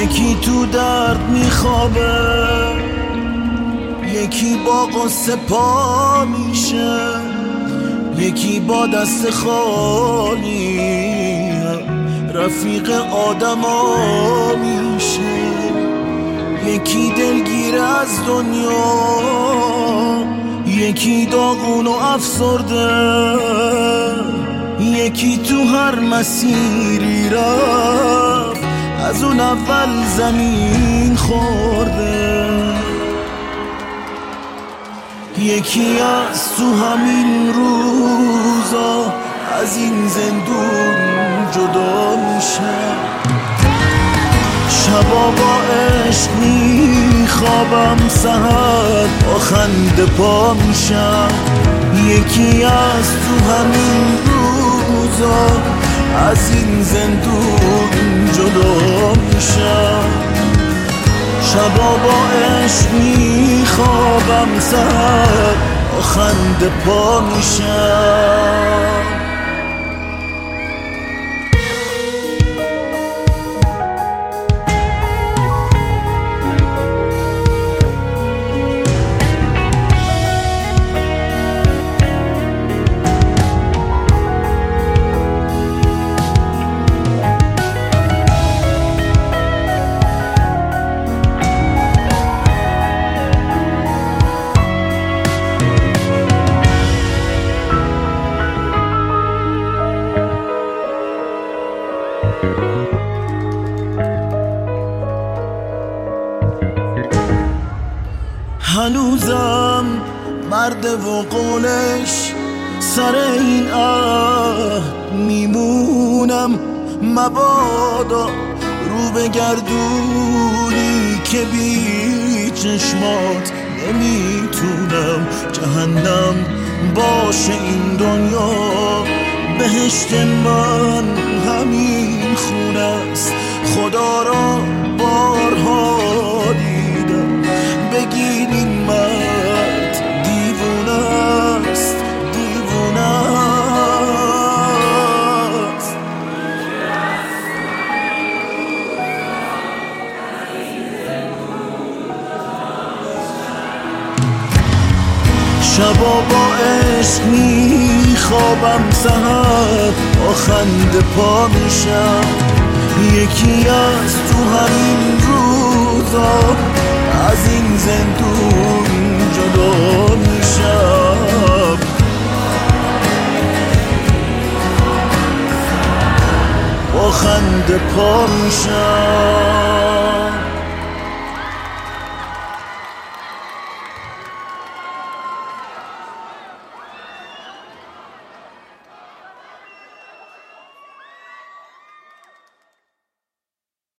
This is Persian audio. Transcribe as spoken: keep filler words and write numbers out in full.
یکی تو درد میخوابه، یکی با قصه پا میشه، یکی با دست خالی رفیق آدما میشه. یکی دلگیر از دنیا، یکی داغون و افسرده، یکی تو هر مسیری رفت از اون اول زمین خورده. یکی از تو همین روزا از این زندون جدا میشه، شبا با عشق میخوابم، سحر با خنده پا میشم. یکی از تو همین روزا از این زندون جدا میشم، شبا با عشق میخوابم، سحر با خنده پا میشم. هنوزم مرد و قولش سر این عهد میمونم، مبادا رو به گردونی که بی چشمات نمیتونم. جهنم باشه این دنیا، بهشت من همین خونه است. خدا را بارها دیدم، بگین این مرد دیوونه است، دیوونه است. شبا با عشق میخوابم، سحر با خنده پا میشم. یکی از تو همین روزا از این زندون جدا میشم، با خنده پا میشم.